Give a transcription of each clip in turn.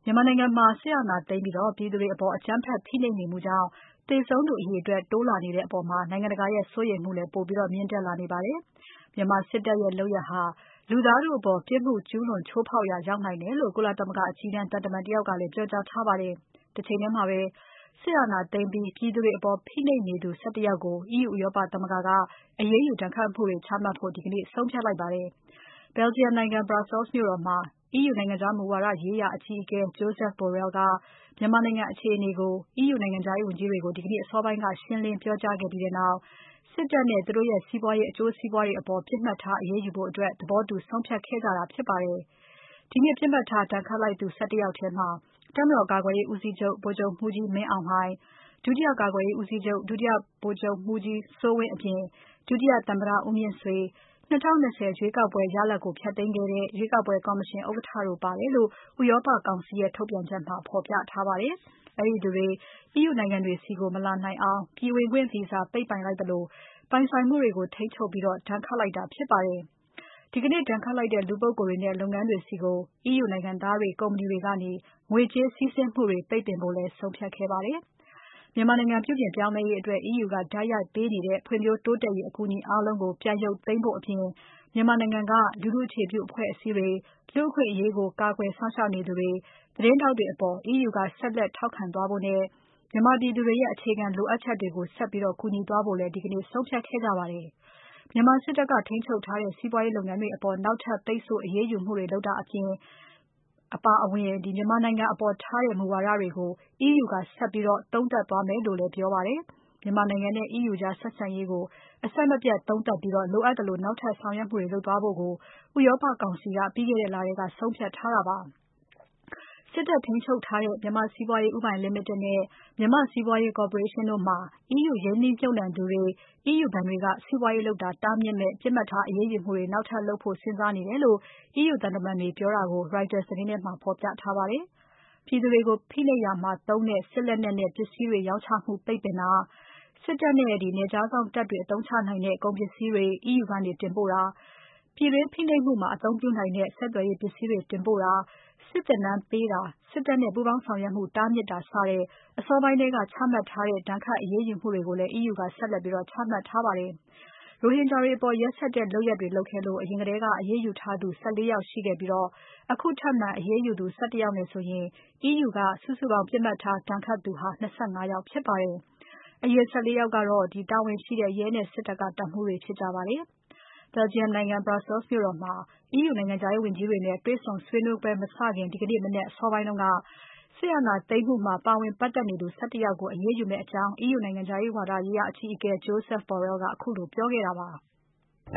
မြန်မာနိုင်ငံမှာစစ်အာဏာသိမ်းပြီးပြည်သူတွေအပေါ်အကြမ်းဖက်ဖိနှိပ်နေမှုကြောင့်သေဆုံးသူအရေအတွက်တိုးလာနေတဲ့အပေါ်နိုင်ငံတကာရဲ့စိုးရိမ်မှုလည်းပိုပြီးမြင့်တက်လာနေပါတယ်။မြန်မာစစ်တပ်ရဲ့လုပ်ရပ်ဟာလူသားထုအပေါ်ပြစ်မှုကျူးလွန်ချိုးဖောက်ရာရောက်နိုင်တယ်လို့ကုလသမဂ္ဂအကြီးတန်းသံတမန်တယောက်ကလည်းပြောကြားထားပါတယ်။တချိန်ထဲမှာပဲစစ်အာဏာသိမ်းပြီးပြည်သူတွေအပေါ်ဖိနှိပ်နေသူ ၁၁ ယောက်ကို EU ဥရောပသမဂ္ဂကအရေးယူဒဏ်ခတ်မှုတွေချမှတ်ဖို့ဒီကနေ့ဆုံးဖြတ်လိုက်ပါတယ်။ Belgium နိုင်ငံ Brussels မြို့တော်မှာ EU နိုင်ငံခြားမူဝါဒရေးရာအကြီးအကဲ Josep Borrell ကမြန်မာနိုင်ငံအခြေအနေကို EU နိုင်ငံခြားရေးဝန်ကြီးတွေကိုဒီကနေ့အစောပိုင်းကရှင်းလင်းပြောကြားခဲ့ပြီးနောက်စစ်တပ်နဲ့သူတို့ရဲ့စီးပွားရေးအကျိုးစီးပွားတွေအပေါ်ပစ်မှတ်ထားအရေးယူဖို့သဘောတူဆုံးဖြတ်ခဲ့ကြတာဖြစ်ပါတယ်။ဒီနေ့ပစ်မှတ်ထားဒဏ်ခတ်လိုက်သူ ၁၁ ယောက်ထဲမှာတပ်မတော်ကာကွယ်ရေးဦးစီးချုပ်ဗိုလ်ချုပ်မှူးကြီးမင်းအောင်လှိုင်၊ ဒုတိယကာကွယ်ရေးဦးစီးချုပ် ဒုတိယဗိုလ်ချုပ်မှူးကြီးစိုးဝင်းအပြင် ဒုတိယသမ္မတဦးမြင့်ဆွေ၊ 2020 ရွေးကောက်ပွဲရလဒ်ကိုဖျက်သိမ်းခဲ့တဲ့ရွေးကောက်ပွဲကော်မရှင်ဥက္ကဋ္ဌတို့ပါတယ်လို့ဥရောပကောင်စီရဲ့ထုတ်ပြန်ချက်မှာဖော်ပြထားပါတယ်။အဲဒီသူတွေ EU နိုင်ငံတွေဆီမလာနိုင်အောင်ပြည်ဝင်ခွင့်ဗီဇာပိတ်ပင်လိုက်သလိုပိုင်ဆိုင်မှုတွေကိုထိန်းချုပ်ပြီးဒဏ်ခတ်လိုက်တာဖြစ်ပါတယ်။ဒီကနေ့ဒဏ်ခတ်လိုက်တဲ့လူပုဂ္ဂိုလ်တွေနဲ့လုပ်ငန်းတွေဆီ EU နိုင်ငံသားတွေကုမ္ပဏီတွေကနေငွေကြေးစီးဆင်းမှုတွေပိတ်ပင်ဖို့လည်းဆုံးဖြတ်ခဲ့ပါတယ်။မြန်မာနိုင်ငံပြုပြင်ပြောင်းလဲရေးအတွက် EU ကတိုက်ရိုက်ပေးနေတဲ့ဖွံ့ဖြိုးတိုးတက်ရေးအကူအညီအားလုံးကိုပြန်ရုပ်သိမ်းဖို့အပြင်မြန်မာနိုင်ငံကလူထုအခြေပြုအဖွဲ့အစည်းတွေ၊လူ့အခွင့်အရေးကိုကာကွယ်စောင့်ရှောက်နေသူတွေ၊သတင်းထောက်တွေအပေါ် EU ကဆက်လက်ထောက်ခံသွားဖို့နဲ့မြန်မာပြည်သူတွေရဲ့အခြေခံလိုအပ်ချက်တွေကိုဆက်ပြီးကူညီသွားဖို့လည်းဒီကနေ့ဆုံးဖြတ်ခဲ့ကြပါတယ်။မြန်မာစစ်တပ်ကထိန်းချုပ်ထားတဲ့စီးပွားရေးလုပ်ငန်းတွေအပေါ်နောက်ထပ်ပိတ်ဆို့အရေးယူမှုတွေလုပ်တာအပါအဝင်မြန်မာနိုင်ငံအပေါ်ထားတဲ့မူဝါဒတွေကို EU ကဆက်ပြီးသုံးသပ်သွားမယ်လို့လည်းပြောပါတယ်။မြန်မာနိုင်ငံနဲ့ EU ကြားဆက်ဆံရေးကိုအဆက်မပြတ်သုံးသပ်ပြီးလိုအပ်သလိုနောက်ထပ်ဆောင်ရွက်မှုတွေလုပ်သွားဖို့ကိုဥရောပကောင်စီကပြီးခဲ့တဲ့လထဲကဆုံးဖြတ်ထားတာပါ။စစ်တပ်ထိန်းချုပ်ထားတဲ့မြန်မာ့စီးပွားရေးဦးပိုင်လိမိတက်နဲ့မြန်မာ့စီးပွားရေးကော်ပိုရေးရှင်းတို့မှာ EU ရင်းနှီးမြှုပ်နှံသူတွေ EU ဘဏ်တွေကစီးပွားရေးလုပ်တာတားမြစ်မယ့်ပစ်မှတ်ထားအရေးယူမှုတွေနောက်ထပ်လုပ်ဖို့စဉ်းစားနေတယ်လို့ EU သံတမန်တွေပြောတာကို Reuters သတင်းထဲမှာဖော်ပြထားပါတယ်။ပြည်သူတွေကိုဖိနှိပ်ရာမှာသုံးတဲ့စစ်လက်နက်နဲ့ပစ္စည်းတွေရောင်းချမှုပိတ်ပင်တာ၊စစ်တပ်နဲ့နယ်ခြားစောင့်တပ်တွေအသုံးချနိုင်တဲ့ကုန်ပစ္စည်းတွေ EU ကနေတင်ပို့တာ၊ပြည်တွင်းဖိနှိပ်မှုမှာအသုံးပြုနိုင်တဲ့ဆက်သွယ်ရေးပစ္စည်းတွေတင်ပို့တာ၊စစ်သင်တန်းပေးတာ၊စစ်တပ်နဲ့ပူးပေါင်းဆောင်ရွက်မှုတားမြစ်တာစတဲ့အစောပိုင်းထဲကချမှတ်ထားတဲ့ဒဏ်ခတ်အရေးယူမှုတွေကိုလည်း EU ကဆက်လက်ချမှတ်ထားပါတယ်။ရိုဟင်ဂျာတွေအပေါ်ရက်စက်တဲ့လုပ်ရပ်တွေလုပ်ခဲ့လို့အရင်ကတည်းကအရေးယူထားသူ ၁၄ ယောက်ရှိခဲ့ပြီးအခုထပ်မံအရေးယူသူ ၁၁ ယောက်နဲ့ဆိုရင် EU ကစုစုပေါင်းပစ်မှတ်ထားဒဏ်ခတ်သူ ၂၅ ယောက်ဖြစ်ပါတယ်။အရင် ၁၄ ယောက်ကတော့ တာဝန်ရှိတဲ့ရဲနဲ့စစ်တပ်ကတပ်မှူးတွေဖြစ်ကြပါတယ်။ Belgium နိုင်ငံ Brussels မြို့တော်မှာ EU နိုင်ငံခြားရေးဝန်ကြီးတွေနဲ့တွေ့ဆုံဆွေးနွေးပွဲမစခင်ဒီကနေ့မနက်အစောပိုင်းကစစ်အာဏာသိမ်းမှုမှာပါဝင်ပတ်သက်နေသူ ၁၁ ယောက်ကိုအရေးယူမယ့်အကြောင်း EU နိုင်ငံခြားရေးဝါဒရေးရာအကြီးအကဲ Josep Borrell ကခုလိုပြောခဲ့တာပါ။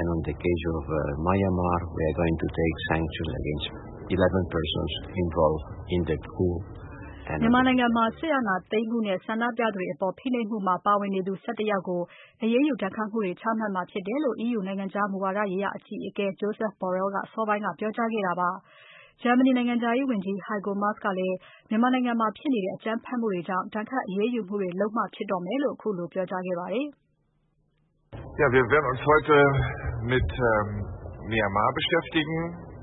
Myanmar, we are going to take sanctions against 11 persons involved in the coup. မြန်မာနိုင်ငံမှာစစ်အာဏာသိမ်းမှုနဲ့ဆန္ဒပြသူတွေအပေါ်ဖိနှိပ်မှုမှာပါဝင်နေသူ ၁၁ ယောက်ကိုအရေးယူဒဏ်ခတ်မှုတွေချမှတ်မှာဖြစ်တယ်လို့ EU နိုင်ငံခြားမူဝါဒရေးရာအကြီးအကဲ Josep Borrell ကအစောပိုင်းကပြောကြားခဲ့တာပါ။ ဂျာမနီနိုင်ငံခြားရေးဝန်ကြီး Heiko Maas ကလည်းမြန်မာနိုင်ငံမှာဖြစ်နေတဲ့အကြမ်းဖက်မှုတွေကြောင့်ဒဏ်ခတ်အရေးယူမှုတွေလုပ်မှဖြစ်တော့မယ်လို့ခုလိုပြောကြားခဲ့ပါတယ်။ Wir werden uns heute mit Myanmar beschäftigen.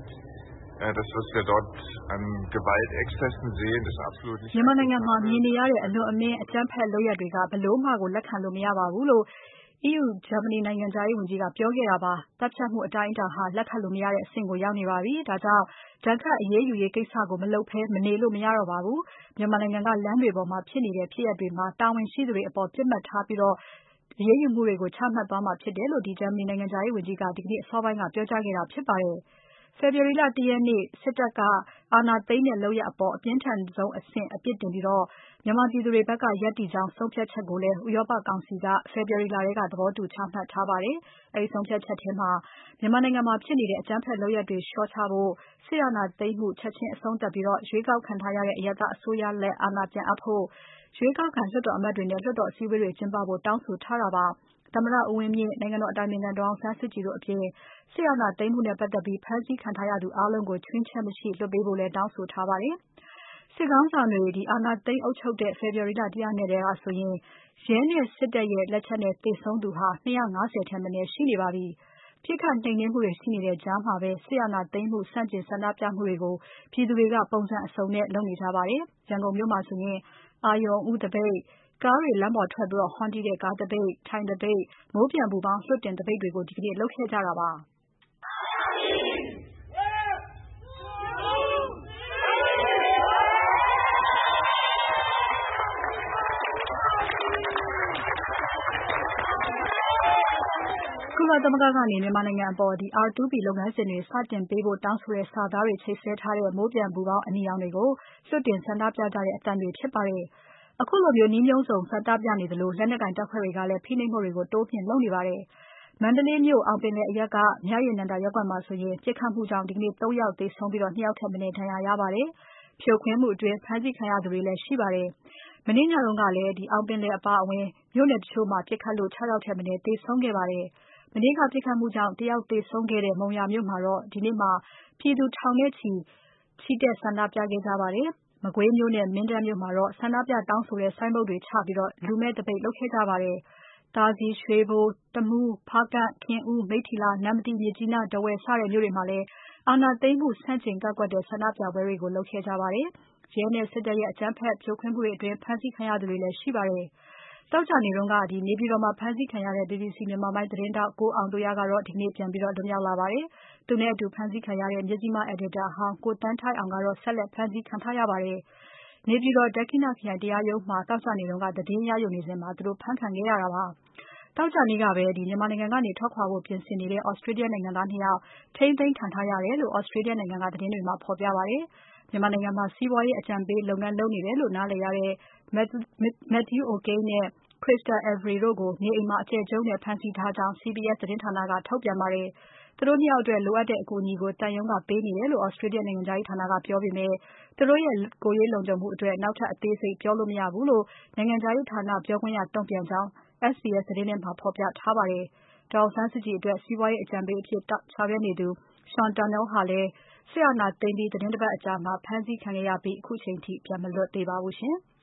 Das, was wir dort an Gewaltexzessen sehen, ist absolut nicht. မြန်မာနိုင်ငံမှာမြင်နေရတဲ့အလွန်အမင်းအကြမ်းဖက်လုပ်ရပ်တွေကဘယ်လို့မှလက်ခံလို့မရပါဘူးလို့ EU ဂျာမနီနိုင်ငံခြားရေးဝန်ကြီးကပြောခဲ့တာပါ။တပ်ဖြတ်မှုအတိုင်းအတာဟာလက်ခံလို့မရတဲ့အဆင့်ကိုရောက်နေပါပြီ။ဒါကြောင့်ဒဏ်ခတ်အရေးယူရေးကိစ္စကိုမလုပ်ဘဲမနေလို့မရတော့ပါဘူး။မြန်မာနိုင်ငံကလမ်းတွေပေါ်မှာဖြစ်နေတဲ့ဖြစ်ရပ်တွေမှာတာဝန်ရှိသူတွေအပေါ်ပစ်မှတ်ထားပြီးအရေးယူမှုတွေကိုချမှတ်သွားမှာဖြစ်တယ်လို့ဂျာမနီနိုင်ငံခြားရေးဝန်ကြီးကဒီကနေ့အစောပိုင်းကပြောကြားခဲ့တာဖြစ်ပါတယ်။ ဖေဖော်ဝါရီလ ၁ ရက်နေ့စစ်တပ်ကအာဏာသိမ်းတဲ့လုပ်ရပ်အပေါ်အပြင်းထန်ဆုံးအဆင့်အပြစ်တင်ပြီးမြန်မာပြည်သူတွေဘက်ကရပ်တည်ကြောင်းဆုံးဖြတ်ချက်ကိုလည်းဥရောပကောင်စီကဖေဖော်ဝါရီလထဲကသဘောတူချမှတ်ထားပါတယ်။အဲဒီဆုံးဖြတ်ချက်ထဲမှာမြန်မာနိုင်ငံမှာဖြစ်နေတဲ့အကြမ်းဖက်လုပ်ရပ်တွေလျှော့ချဖို့၊စစ်အာဏာသိမ်းမှုချက်ချင်းအဆုံးသတ်ပြီးရွေးကောက်ခံထားရတဲ့အရပ်သားအစိုးရလက်အာဏာပြန်အပ်ဖို့၊ရွေးကောက်ခံလွှတ်တော်အမတ်တွေနဲ့လွှတ်တော်အစည်းအဝေးတွေကျင်းပဖို့တောင်းဆိုထားတာပါ။သမ္မတဦးဝင်းမြင့်၊နိုင်ငံတော်အတိုင်ပင်ခံဒေါ်အောင်ဆန်းစုကြည်တို့အပြင်စစ်အာဏာသိမ်းမှုနဲ့ပတ်သက်ပြီးဖမ်းဆီးခံထားရသူအားလုံးကိုခြွင်းချက်မရှိလွှတ်ပေးဖို့လည်းတောင်းဆိုထားပါတယ်။စစ်ခေါင်းဆောင်တွေအာဏာသိမ်းအုပ်ချုပ်တဲ့ဖေဖော်ဝါရီလ ၁ ရက်နေ့ထဲကဆိုရင်ရဲနဲ့စစ်တပ်ရဲ့လက်ချက်နဲ့သေဆုံးသူ ၂၅၀ ထက်မနည်းရှိနေပါပြီ။ပြစ်ခတ်နှိမ်နင်းမှုတွေရှိနေတဲ့ကြားမှာပဲစစ်အာဏာသိမ်းမှုဆန့်ကျင်ဆန္ဒပြမှုတွေကိုပြည်သူတွေကပုံစံအစုံနဲ့လုပ်နေကြပါတယ်။ရန်ကုန်မြို့မှာဆိုရင်အာရုံဦးသပိတ်၊ကားတွေလမ်းပေါ်ထွက်ပြီးဟွန်းတီးတဲ့ကားသပိတ်၊ထိုင်သပိတ်၊မိုးပျံပူပေါင်းလွှတ်တင်သပိတ်တွေကိုဒီကနေ့လုပ်ခဲ့ကြတာပါ။ကုလသမဂ္ဂကနေမြန်မာနိုင်ငံအပေါ်R2P လုပ်ငန်းစဉ်တွေစတင်ပေးဖို့တောင်းဆိုတဲ့စာသားတွေချိတ်ဆွဲထားတဲ့မိုးပျံပူပေါင်းအနီရောင်တွေကိုလွှတ်တင်ဆန္ဒပြကြတဲ့အသံတွေဖြစ်ပါတယ်။အခုလိုမျိုးနည်းမျိုးစုံဆန္ဒပြနေသလိုလက်နက်ကိုင်တပ်ဖွဲ့တွေကလည်းဖိနှိပ်မှုတွေကိုတိုးမြှင့်လုပ်နေပါတယ်။မန္တလေးမြို့အောင်ပင်လယ်အရပ်ကမြရည်နန္ဒာရပ်ကွက်မှာဆိုရင်ပြစ်ခတ်မှုကြောင့်ဒီကနေ့3ယောက်သေဆုံးပြီး2ယောက်ထက်မနည်းဒဏ်ရာရပါတယ်။ဖြိုခွင်းမှုအတွင်းဖမ်းဆီးခံရသူတွေလည်းရှိပါတယ်။မနေ့ညတုန်းကလည်းအောင်ပင်လယ်အပါအဝင်မြို့နယ်တချို့မှာပြစ်ခတ်လို့6ယောက်ထက်မနည်းသေဆုံးခဲ့ပါတယ်။မနေ့ကပြစ်ခတ်မှုကြောင့်1ယောက်သေဆုံးခဲ့တဲ့မုံရွာမြို့မှာတော့ဒီနေ့မှာပြည်သူထောင်နဲ့ချီတက်ဆန္ဒပြခဲ့ကြပါတယ်။မကွေးမြို့နဲ့မင်းတပ်မြို့မှာတော့ဆန္ဒပြတောင်းဆိုတဲ့ဆိုင်းဘုတ်တွေချပြီးလူမဲ့သပိတ်လုပ်ခဲ့ကြပါတယ်။သာစည်၊ရွှေဘို၊တမူး၊ဖားကန့်၊ခင်ဦး၊မိတ္ထီလာ၊နမ္မတီး၊မြစ်ကြီးနား၊ထားဝယ်စတဲ့မြို့တွေမှာလည်းအာဏာသိမ်းမှုဆန့်ကျင်ကန့်ကွက်တဲ့ဆန္ဒပြပွဲတွေကိုလုပ်ခဲ့ကြပါတယ်။ရဲနဲ့စစ်တပ်ရဲ့အကြမ်းဖက်ဖြိုခွင်းမှုတွေအတွင်းဖမ်းဆီးခံရသူတွေလည်းရှိပါတယ်။သောကြာနေ့တုန်းကနေပြည်တော်မှာဖမ်းဆီးခံရတဲ့ BBC မြန်မာပိုင်းသတင်းထောက်ကိုအောင်သူရကတော့ဒီနေ့ပြန်လွတ်မြောက်လာပါတယ်။သူနဲ့အတူဖမ်းဆီးခံရတဲ့မြစ်ကြီးမ Editor ဟောင်းကိုသန်းထိုက်အောင်ကတော့ဆက်လက်ဖမ်းဆီးခံထားရပါတယ်။နေပြည်တော်ဒက္ခိဏခရိုင်တရားရုံးမှာသောကြာနေ့ကသတင်းရယူနေစဉ်သူတို့ဖမ်းခံခဲ့ရတာပါ။သောကြာနေ့ကပဲမြန်မာနိုင်ငံကနေထွက်ခွာဖို့ပြင်ဆင်နေတဲ့ Australia နိုင်ငံသား2ယောက်ထိန်းသိမ်းခံထားရတယ်လို့ Australia နိုင်ငံကသတင်းတွေမှာဖော်ပြပါတယ်။မြန်မာနိုင်ငံမှာစီးပွားရေးအကြံပေးလုပ်ငန်းလုပ်နေတယ်လို့နားလည်ရတဲ့ Matthew O'Kane နဲ့ Crystal Avery တို့ကိုနေအိမ်မှာအကျယ်ချုပ်နဲ့ဖမ်းဆီးထားကြောင်း CBS သတင်းဌာနကထုတ်ပြန်ပါတယ်။သူတို့2ယောက်အတွက်လိုအပ်တဲ့အကူအညီကိုသံရုံးကပေးနေတယ်လို့ Australia နိုင်ငံခြားရေးဌာနကပြောပေမဲ့သူတို့ရဲ့ကိုယ်ရေးလုံခြုံမှုအတွက်နောက်ထပ်အသေးစိတ်ပြောလို့မရဘူးလို့နိုင်ငံခြားရေးဌာနပြောခွင့်ရတုံ့ပြန်ကြောင်း SBS သတင်းထဲမှာဖော်ပြထားပါတယ်။ဒေါ်အောင်ဆန်းစုကြည်အတွက်စီးပွားရေးအကြံပေးအဖြစ်ဆောင်ရွက်နေသူ Sean Turnell ဟာလည်းစစ်အာဏာသိမ်းပြီးသီတင်းတပတ်အကြာမှာဖမ်းဆီးခံခဲ့ရပြီးအခုချိန်ထိပြန်မလွတ်သေးပါဘူးရှင်။